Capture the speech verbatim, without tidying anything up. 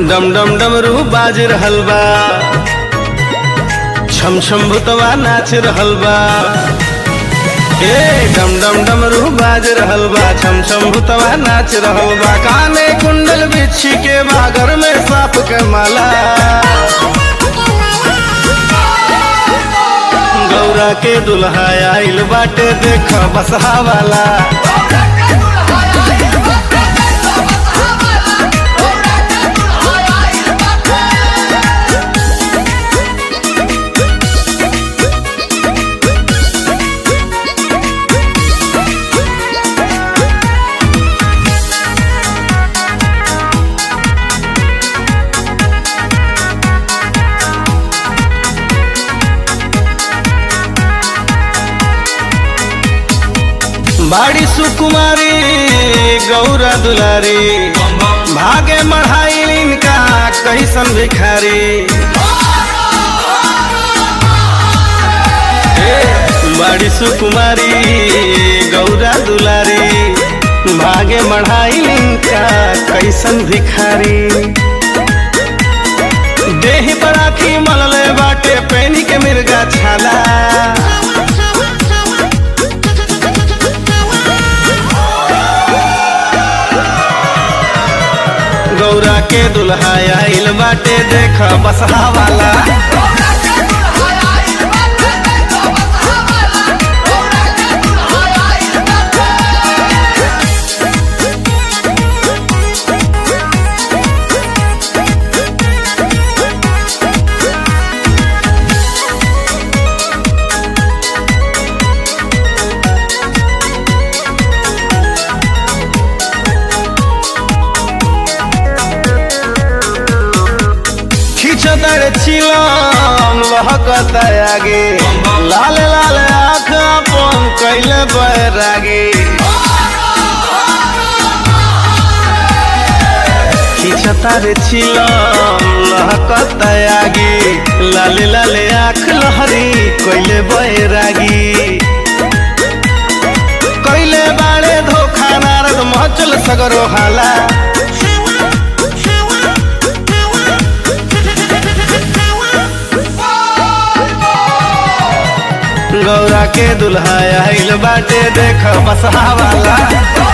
डम डम डमरू बाज रहल बा, छम छम भुतवा नाच रहल बा। ए डम डम डमरू बाज रहल बा, छम छम भुतवा नाच रहल बा। काने कुंडल बिच्छी के बागर में सांप के माला, गौरा के दुल्हा आइल बाटे देख बसहा वाला। बाड़ी सुकुमारी गौरा दुलारी, भागे मढ़ाई इनका कैसन भिखारी। बाड़ी सुकुमारी गौरा दुलारी, भागे मढ़ाई इनका कैसन भिखारी। देह बराती मलले बाटे पैनी के मिर्गा छाला, गौरा के दुल्हा आइल बाटे देख बसहा वाला। खिचतर चिलम लहकता आगे, लाल लाल आँख अपन कैले बैरागे। खिचतर चिलम लहकता आगे, लाल लाल आँख लहरी कैले बैरागी। कैले बाड़े धोखा नारद मचल सगरो हाला, गौरा के दुल्हा आइल बाटे देख बसहा वाला।